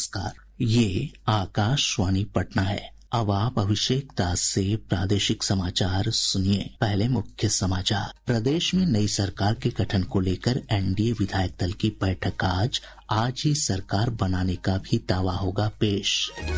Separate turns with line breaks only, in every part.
नमस्कार, ये आकाशवाणी पटना है। अब आप अभिषेक दास से प्रादेशिक समाचार सुनिए। पहले मुख्य समाचार। प्रदेश में नई सरकार के गठन को लेकर एनडीए विधायक दल की बैठक आज ही सरकार बनाने का भी दावा होगा पेश।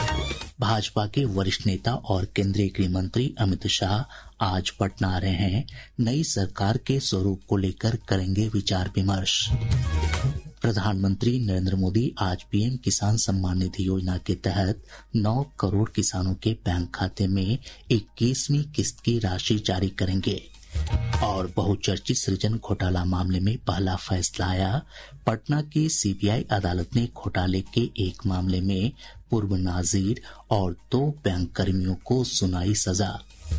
भाजपा के वरिष्ठ नेता और केंद्रीय गृह मंत्री अमित शाह आज पटना आ रहे हैं। नई सरकार के स्वरूप को लेकर करेंगे विचार विमर्श। प्रधानमंत्री नरेंद्र मोदी आज पीएम किसान सम्मान निधि योजना के तहत 9 करोड़ किसानों के बैंक खाते में 21वीं किस्त की राशि जारी करेंगे। और बहुचर्चित सृजन घोटाला मामले में पहला फैसला आया। पटना की सीबीआई अदालत ने घोटाले के एक मामले में पूर्व नाजिर और 2 बैंक कर्मियों को सुनाई सजा।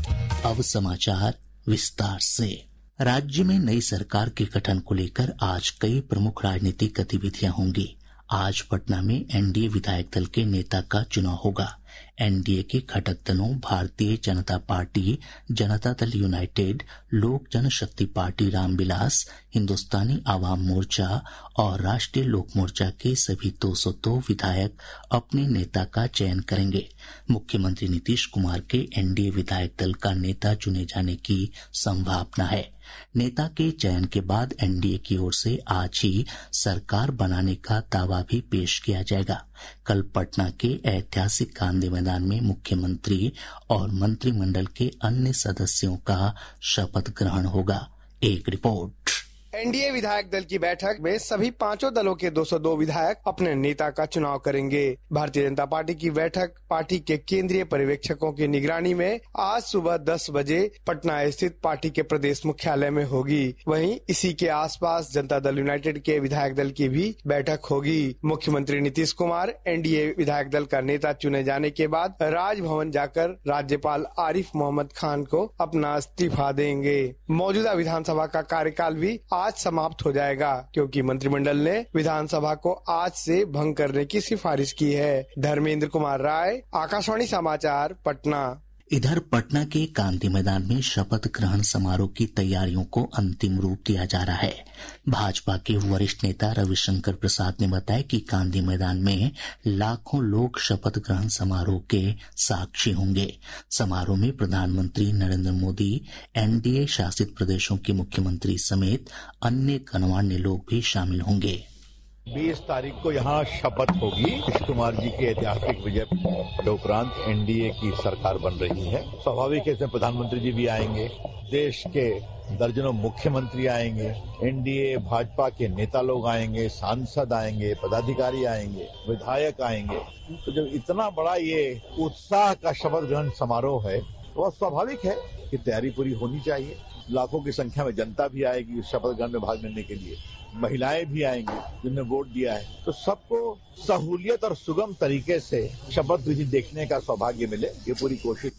अब समाचार विस्तार से। राज्य में नई सरकार के गठन को लेकर आज कई प्रमुख राजनीतिक गतिविधियां होंगी। आज पटना में एनडीए विधायक दल के नेता का चुनाव होगा। एनडीए के घटक दलों भारतीय जनता पार्टी, जनता दल यूनाइटेड, लोक जनशक्ति पार्टी रामविलास, हिंदुस्तानी आवाम मोर्चा और राष्ट्रीय लोक मोर्चा के सभी 202 विधायक अपने नेता का चयन करेंगे। मुख्यमंत्री नीतीश कुमार के एनडीए विधायक दल का नेता चुने जाने की संभावना है। नेता के चयन के बाद एनडीए की ओर से आज ही सरकार बनाने का दावा भी पेश किया जाएगा। कल पटना के ऐतिहासिक गांधी मैदान में मुख्यमंत्री और मंत्रिमंडल के अन्य सदस्यों का शपथ ग्रहण होगा। एक रिपोर्ट।
एनडीए विधायक दल की बैठक में सभी 5 दलों के 202 विधायक अपने नेता का चुनाव करेंगे। भारतीय जनता पार्टी की बैठक पार्टी के केंद्रीय पर्यवेक्षकों की निगरानी में आज सुबह 10 बजे पटना स्थित पार्टी के प्रदेश मुख्यालय में होगी। वहीं इसी के आसपास जनता दल यूनाइटेड के विधायक दल की भी बैठक होगी। मुख्यमंत्री नीतीश कुमार एनडीए विधायक दल का नेता चुने जाने के बाद राजभवन जाकर राज्यपाल आरिफ मोहम्मद खान को अपना इस्तीफा देंगे। मौजूदा विधानसभा का कार्यकाल भी आज समाप्त हो जाएगा, क्योंकि मंत्रिमंडल ने विधानसभा को आज से भंग करने की सिफारिश की है। धर्मेंद्र कुमार राय, आकाशवाणी समाचार, पटना।
इधर पटना के गांधी मैदान में शपथ ग्रहण समारोह की तैयारियों को अंतिम रूप दिया जा रहा है। भाजपा के वरिष्ठ नेता रविशंकर प्रसाद ने बताया कि गांधी मैदान में लाखों लोग शपथ ग्रहण समारोह के साक्षी होंगे। समारोह में प्रधानमंत्री नरेंद्र मोदी, एनडीए शासित प्रदेशों के मुख्यमंत्री समेत अन्य गणमान्य लोग भी शामिल होंगे।
20 तारीख को यहाँ शपथ होगी। नीतीश कुमार जी के ऐतिहासिक विजय के उपरांत एनडीए की सरकार बन रही है। स्वाभाविक है इसमें प्रधानमंत्री जी भी आएंगे, देश के दर्जनों मुख्यमंत्री आएंगे, एनडीए भाजपा के नेता लोग आएंगे, सांसद आएंगे, पदाधिकारी आएंगे, विधायक आएंगे। तो जब इतना बड़ा ये उत्साह का शपथ ग्रहण समारोह है तो स्वाभाविक है कि तैयारी पूरी होनी चाहिए। लाखों की संख्या में जनता भी आएगी शपथ ग्रहण में भाग लेने के लिए, महिलाएं भी आएंगी जिन्होंने वोट दिया है, तो सबको सहूलियत और सुगम तरीके से शपथ विधि देखने का सौभाग्य मिले, ये पूरी कोशिश।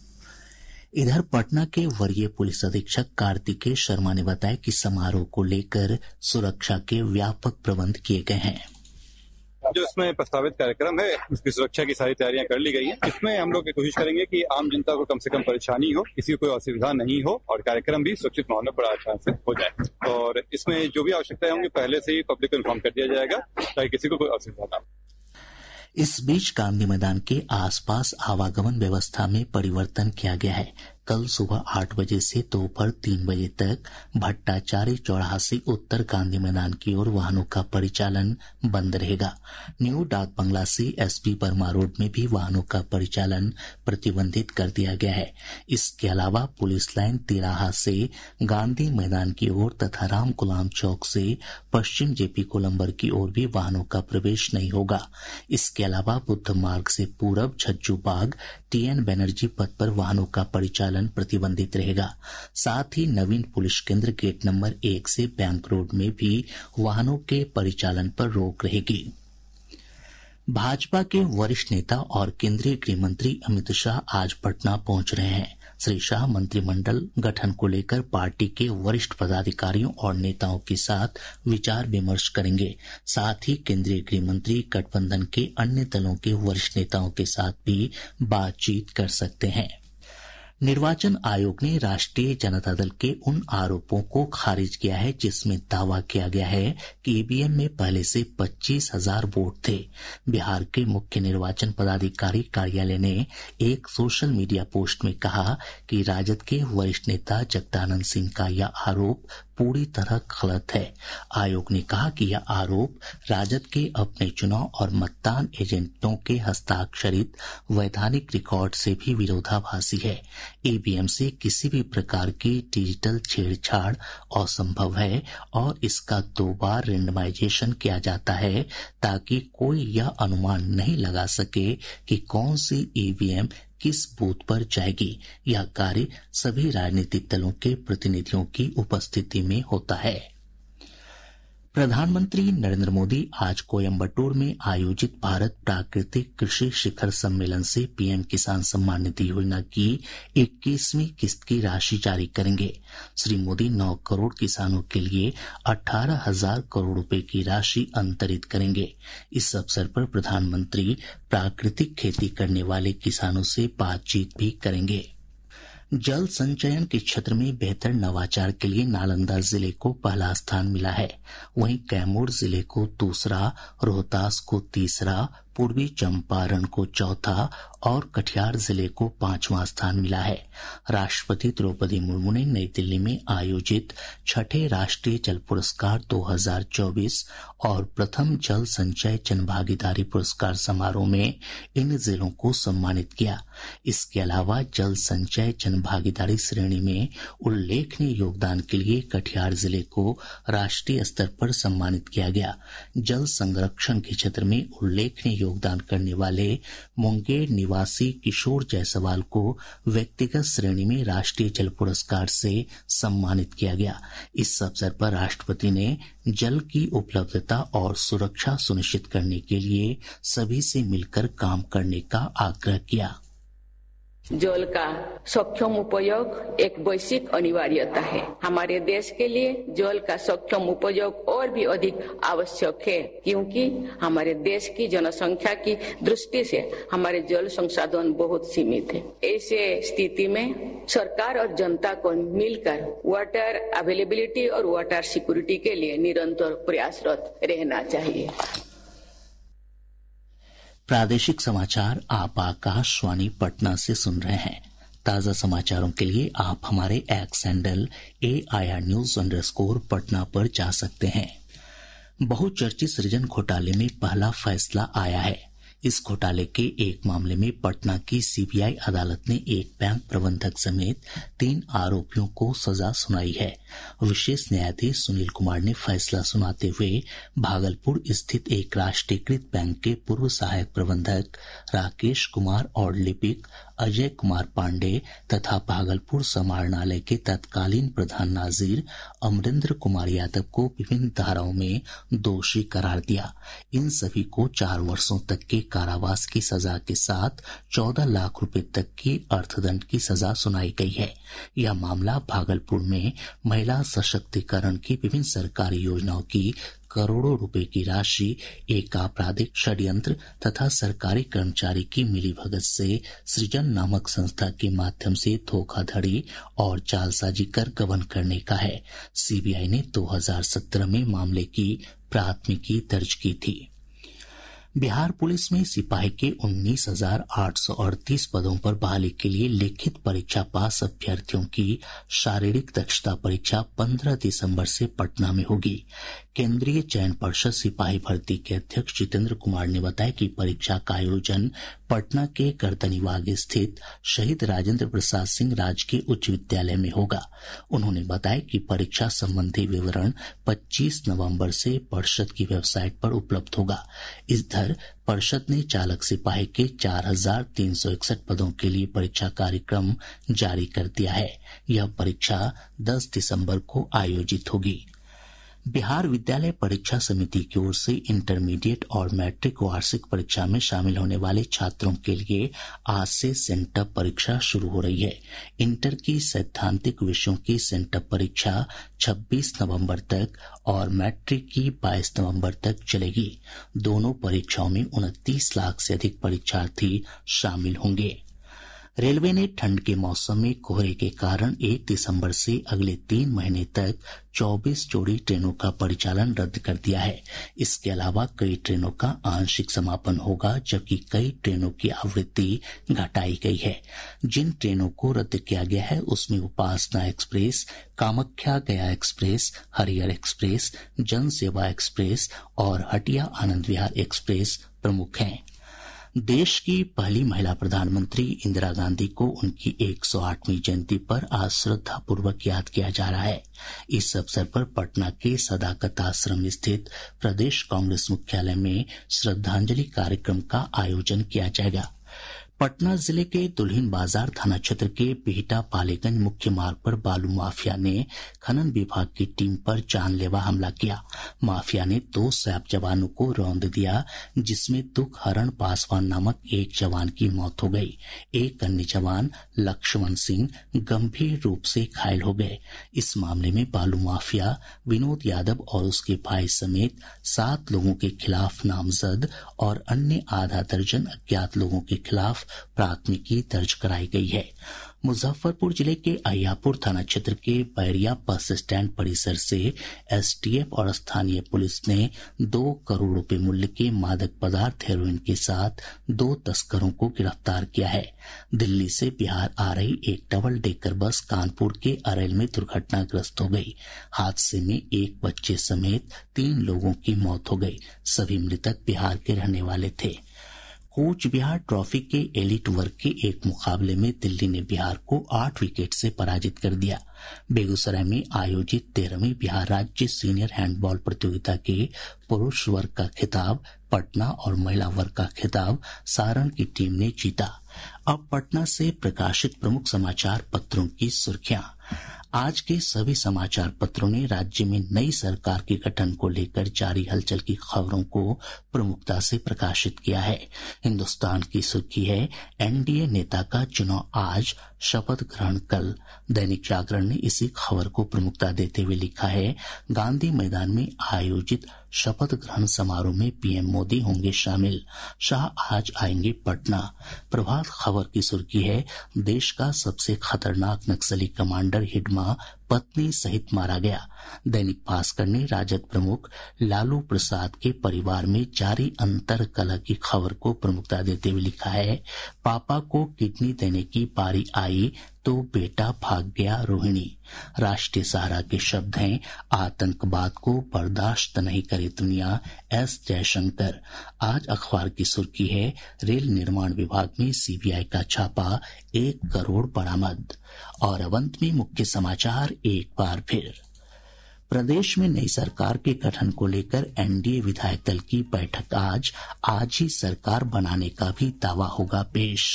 इधर पटना के वरीय पुलिस अधीक्षक कार्तिकेय शर्मा ने बताया कि समारोह को लेकर सुरक्षा के व्यापक प्रबंध किए गए हैं।
जो इसमें प्रस्तावित कार्यक्रम है उसकी सुरक्षा की सारी तैयारियां कर ली गई हैं। इसमें हम लोग कोशिश करेंगे कि आम जनता को कम से कम परेशानी हो, किसी को कोई असुविधा नहीं हो और कार्यक्रम भी सुरक्षित माहौल में बड़ा आसान से हो जाए। और इसमें जो भी आवश्यकताएं होंगी पहले से ही पब्लिक को इन्फॉर्म कर दिया जाएगा ताकि किसी को कोई असुविधा ना हो।
इस बीच गांधी मैदान के आसपास आवागमन व्यवस्था में परिवर्तन किया गया है। कल सुबह 8 बजे से दोपहर 3 बजे तक भट्टाचार्य चौराहा से उत्तर गांधी मैदान की ओर वाहनों का परिचालन बंद रहेगा। न्यू डाक बंगला से एसपी वर्मा रोड में भी वाहनों का परिचालन प्रतिबंधित कर दिया गया है। इसके अलावा पुलिस लाइन तिराहा से गांधी मैदान की ओर तथा राम गुलाम चौक से पश्चिम जेपी कोलंबर की ओर भी वाहनों का प्रवेश नहीं होगा। इसके अलावा बुद्ध मार्ग से पूरब झज्जू बाग, टीएन बनर्जी पथ पर वाहनों का परिचालन प्रतिबंधित रहेगा। साथ ही नवीन पुलिस केंद्र गेट नंबर 1 से बैंक रोड में भी वाहनों के परिचालन पर रोक रहेगी। भाजपा के वरिष्ठ नेता और केंद्रीय गृह मंत्री अमित शाह आज पटना पहुंच रहे हैं। श्री शाह मंत्रिमंडल गठन को लेकर पार्टी के वरिष्ठ पदाधिकारियों और नेताओं के साथ विचार विमर्श करेंगे। साथ ही केंद्रीय गृह मंत्री गठबंधन के अन्य दलों के वरिष्ठ नेताओं के साथ भी बातचीत कर सकते हैं। निर्वाचन आयोग ने राष्ट्रीय जनता दल के उन आरोपों को खारिज किया है जिसमें दावा किया गया है कि ईवीएम में पहले से 25,000 वोट थे। बिहार के मुख्य निर्वाचन पदाधिकारी कार्यालय ने एक सोशल मीडिया पोस्ट में कहा कि राजद के वरिष्ठ नेता जगदानंद सिंह का यह आरोप पूरी तरह गलत है। आयोग ने कहा कि यह आरोप राजद के अपने चुनाव और मतदान एजेंटों के हस्ताक्षरित वैधानिक रिकॉर्ड से भी विरोधाभासी है। ईवीएम से किसी भी प्रकार की डिजिटल छेड़छाड़ असंभव है और इसका 2 बार रेंडमाइजेशन किया जाता है ताकि कोई यह अनुमान नहीं लगा सके कि कौन सी ईवीएम किस बूथ पर जाएगी। यह कार्य सभी राजनीतिक दलों के प्रतिनिधियों की उपस्थिति में होता है। प्रधानमंत्री नरेंद्र मोदी आज कोयम्बटूर में आयोजित भारत प्राकृतिक कृषि शिखर सम्मेलन से पीएम किसान सम्मान निधि योजना की 21वीं किस्त की राशि जारी करेंगे। श्री मोदी 9 करोड़ किसानों के लिए 18,000 करोड़ रुपए की राशि अंतरित करेंगे। इस अवसर पर प्रधानमंत्री प्राकृतिक खेती करने वाले किसानों से बातचीत भी करेंगे। जल संचयन के क्षेत्र में बेहतर नवाचार के लिए नालंदा जिले को पहला स्थान मिला है। वहीं कैमूर जिले को दूसरा, रोहतास को तीसरा, पूर्वी चंपारण को चौथा और कटिहार जिले को 5वां स्थान मिला है। राष्ट्रपति द्रौपदी मुर्मू ने नई दिल्ली में आयोजित 6ठे राष्ट्रीय जल पुरस्कार 2024 और प्रथम जल संचय जन भागीदारी पुरस्कार समारोह में इन जिलों को सम्मानित किया। इसके अलावा जल संचय जन भागीदारी श्रेणी में उल्लेखनीय योगदान के लिए कटिहार जिले को राष्ट्रीय स्तर पर सम्मानित किया गया। जल संरक्षण के क्षेत्र में उल्लेखनीय योगदान करने वाले मुंगेर निवासी किशोर जायसवाल को व्यक्तिगत श्रेणी में राष्ट्रीय जल पुरस्कार से सम्मानित किया गया। इस अवसर पर राष्ट्रपति ने जल की उपलब्धता और सुरक्षा सुनिश्चित करने के लिए सभी से मिलकर काम करने का आग्रह किया।
जल का सक्षम उपयोग एक वैश्विक अनिवार्यता है। हमारे देश के लिए जल का सक्षम उपयोग और भी अधिक आवश्यक है, क्योंकि हमारे देश की जनसंख्या की दृष्टि से हमारे जल संसाधन बहुत सीमित है। ऐसे स्थिति में सरकार और जनता को मिलकर वाटर अवेलेबिलिटी और वाटर सिक्योरिटी के लिए निरंतर प्रयासरत रहना चाहिए।
प्रादेशिक समाचार आप आकाशवाणी पटना से सुन रहे हैं। ताजा समाचारों के लिए आप हमारे एक्स हैंडल AIR News _ पर जा सकते हैं। बहुचर्चित सृजन घोटाले में पहला फैसला आया है। इस घोटाले के एक मामले में पटना की CBI अदालत ने एक बैंक प्रबंधक समेत 3 आरोपियों को सजा सुनाई है। विशेष न्यायाधीश सुनील कुमार ने फैसला सुनाते हुए भागलपुर स्थित एक राष्ट्रीयकृत बैंक के पूर्व सहायक प्रबंधक राकेश कुमार और लिपिक अजय कुमार पांडे तथा भागलपुर समाहरणालय के तत्कालीन प्रधान नाजिर अमरेंद्र कुमार यादव को विभिन्न धाराओं में दोषी करार दिया। इन सभी को 4 वर्षों तक के कारावास की सजा के साथ 14 लाख रुपए तक की अर्थदंड की सजा सुनाई गई है। यह मामला भागलपुर में महिला सशक्तिकरण की विभिन्न सरकारी योजनाओं की करोड़ों रुपए की राशि, एक आपराधिक षड्यंत्र तथा सरकारी कर्मचारी की मिलीभगत से सृजन नामक संस्था के माध्यम से धोखाधड़ी और जालसाजी कर गबन करने का है। CBI ने 2017 में मामले की प्राथमिकी दर्ज की थी। बिहार पुलिस में सिपाही के 19,838 पदों पर बहाली के लिए लिखित परीक्षा पास अभ्यर्थियों की शारीरिक दक्षता परीक्षा 15 दिसंबर से पटना में होगी। केंद्रीय चयन पर्षद सिपाही भर्ती के अध्यक्ष जितेंद्र कुमार ने बताया कि परीक्षा का आयोजन पटना के गर्दनीबाग स्थित शहीद राजेंद्र प्रसाद सिंह राजकीय उच्च विद्यालय में होगा। उन्होंने बताया कि परीक्षा संबंधी विवरण 25 नवंबर से पर्षद की वेबसाइट पर उपलब्ध होगा। इधर पर्षद ने चालक सिपाही के 4,361 पदों के लिए परीक्षा कार्यक्रम जारी कर दिया है। यह परीक्षा 10 दिसंबर को आयोजित होगी। बिहार विद्यालय परीक्षा समिति की ओर से इंटरमीडिएट और मैट्रिक वार्षिक परीक्षा में शामिल होने वाले छात्रों के लिए आज से सेंटअप परीक्षा शुरू हो रही है। इंटर की सैद्धांतिक विषयों की सेंटअप परीक्षा 26 नवंबर तक और मैट्रिक की 22 नवंबर तक चलेगी। दोनों परीक्षाओं में 29 लाख से अधिक परीक्षार्थी शामिल होंगे। रेलवे ने ठंड के मौसम में कोहरे के कारण 1 दिसंबर से अगले 3 महीने तक 24 जोड़ी ट्रेनों का परिचालन रद्द कर दिया है। इसके अलावा कई ट्रेनों का आंशिक समापन होगा, जबकि कई ट्रेनों की आवृत्ति घटाई गई है। जिन ट्रेनों को रद्द किया गया है उसमें उपासना एक्सप्रेस, कामाख्या गया एक्सप्रेस, हरियर एक्सप्रेस, जन सेवा एक्सप्रेस और हटिया आनंद विहार एक्सप्रेस प्रमुख हैं। देश की पहली महिला प्रधानमंत्री इंदिरा गांधी को उनकी 108वीं जयंती पर आज श्रद्धापूर्वक याद किया जा रहा है। इस अवसर पर पटना के सदाकत आश्रम स्थित प्रदेश कांग्रेस मुख्यालय में श्रद्धांजलि कार्यक्रम का आयोजन किया जाएगा। पटना जिले के दुल्हिन बाजार थाना क्षेत्र के बिहटा पालीगंज मुख्य मार्ग पर बालू माफिया ने खनन विभाग की टीम पर जानलेवा हमला किया। माफिया ने 2 सैप जवानों को रौंद दिया, जिसमें दुखहरण पासवान नामक एक जवान की मौत हो गई। एक अन्य जवान लक्ष्मण सिंह गंभीर रूप से घायल हो गए। इस मामले में बालू माफिया विनोद यादव और उसके भाई समेत 7 लोगों के खिलाफ नामजद और अन्य आधा दर्जन अज्ञात लोगों के खिलाफ प्राथमिकी दर्ज कराई गई है। मुजफ्फरपुर जिले के अहियापुर थाना क्षेत्र के बैरिया बस स्टैंड परिसर से एसटीएफ और स्थानीय पुलिस ने 2 करोड़ रुपए मूल्य के मादक पदार्थ हेरोइन के साथ 2 तस्करों को गिरफ्तार किया है। दिल्ली से बिहार आ रही एक डबल डेकर बस कानपुर के अरेल में दुर्घटनाग्रस्त हो गई। हादसे में एक बच्चे समेत 3 लोगों की मौत हो गई। सभी मृतक बिहार के रहने वाले थे। कूच बिहार ट्रॉफी के एलिट वर्ग के एक मुकाबले में दिल्ली ने बिहार को 8 विकेट से पराजित कर दिया। बेगूसराय में आयोजित 13वीं बिहार राज्य सीनियर हैंडबॉल प्रतियोगिता के पुरुष वर्ग का खिताब पटना और महिला वर्ग का खिताब सारण की टीम ने जीता। अब पटना से प्रकाशित प्रमुख समाचार पत्रों की सुर्खियां। आज के सभी समाचार पत्रों ने राज्य में नई सरकार के गठन को लेकर जारी हलचल की खबरों को प्रमुखता से प्रकाशित किया है। हिन्दुस्तान की सुर्खी है एनडीए नेता का चुनाव आज, शपथ ग्रहण कल। दैनिक जागरण ने इसी खबर को प्रमुखता देते हुए लिखा है गांधी मैदान में आयोजित शपथ ग्रहण समारोह में पीएम मोदी होंगे शामिल, शाह आज आएंगे पटना। प्रभात खबर की सुर्खी है देश का सबसे खतरनाक नक्सली कमांडर हिडमा पत्नी सहित मारा गया। दैनिक भास्कर ने राजद प्रमुख लालू प्रसाद के परिवार में जारी अंतर कलह की खबर को प्रमुखता देते हुए लिखा है पापा को किडनी देने की बारी आई तो बेटा भाग गया रोहिणी। राष्ट्रीय सहारा के शब्द हैं आतंकवाद को बर्दाश्त नहीं करे दुनिया, एस जयशंकर। आज अखबार की सुर्खी है रेल निर्माण विभाग में सीबीआई का छापा, 1 करोड़ बरामद। और अब अंत में मुख्य समाचार एक बार फिर। प्रदेश में नई सरकार के गठन को लेकर एनडीए विधायक दल की बैठक आज ही सरकार बनाने का भी दावा होगा पेश।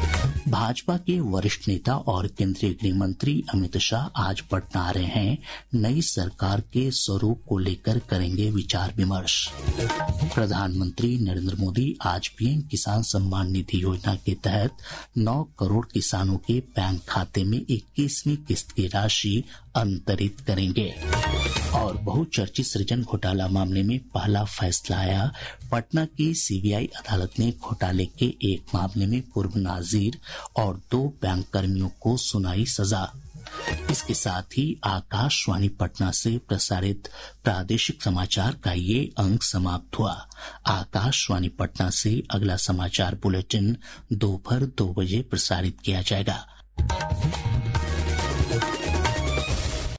भाजपा के वरिष्ठ नेता और केंद्रीय गृह मंत्री अमित शाह आज पटना आ रहे हैं। नई सरकार के स्वरूप को लेकर करेंगे विचार विमर्श। प्रधानमंत्री नरेंद्र मोदी आज पीएम किसान सम्मान निधि योजना के तहत 9 करोड़ किसानों के बैंक खाते में 21वीं किस्त की राशि अंतरित करेंगे। और बहुचर्चित सृजन घोटाला मामले में पहला फैसला आया। पटना की सीबीआई अदालत ने घोटाले के एक मामले में पूर्व नाजिर और 2 बैंक कर्मियों को सुनाई सजा। इसके साथ ही आकाशवाणी पटना से प्रसारित प्रादेशिक समाचार का ये अंक समाप्त हुआ। आकाशवाणी पटना से अगला समाचार बुलेटिन दोपहर 2 बजे प्रसारित किया जाएगा।